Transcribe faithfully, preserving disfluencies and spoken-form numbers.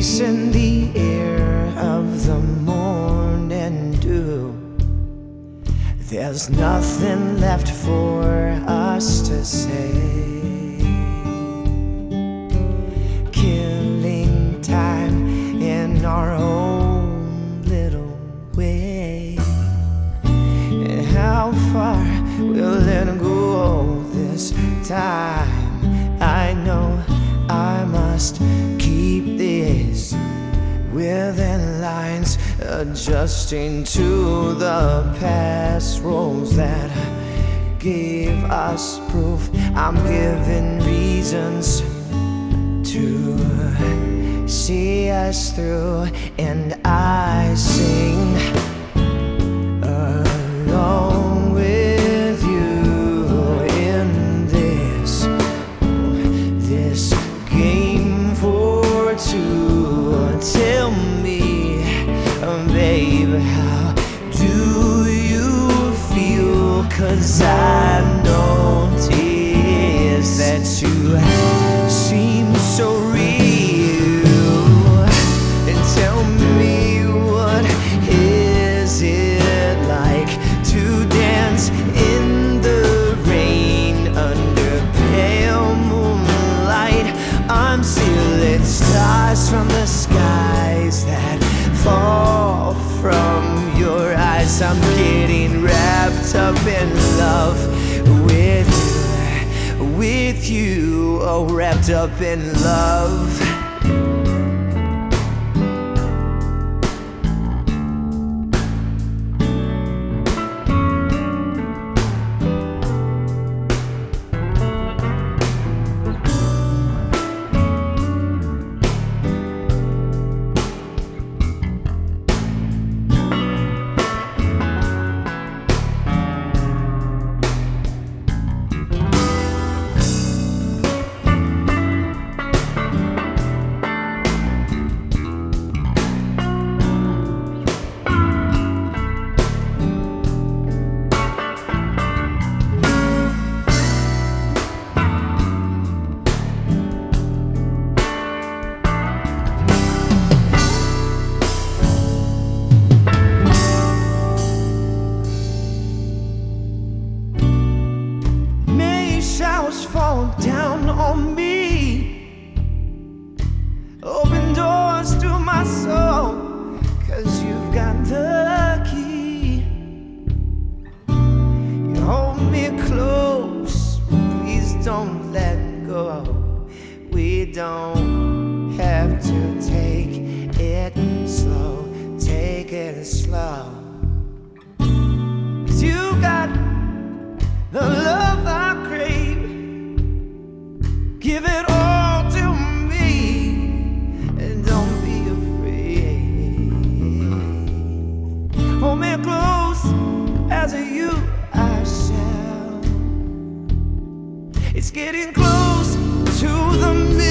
peace in the air of the morning dew. There's nothing left for us to say. Killing time in our own little way. And how far will it go this time? I know I must keep this within lines, adjusting to the past roles that gave us proof. I'm given reasons to see us through, and I sing along with you in this this game for two. Tell me, babe, how do you feel? 'Cause I notice that you seem so real. And tell me, what is it like to dance in the rain under pale moonlight? I'm stealing stars from the skies that fall from your eyes. I'm getting wrapped up in love with you, with you, oh, wrapped up in love. Showers fall down on me, open doors to my soul, 'cause you've got the key. You hold me close, please don't let go. We don't have to take it slow, take it slow. 'Cause you got the love I crave. Give it all to me, and don't be afraid. Hold me close, as you I shall. It's getting close to the middle.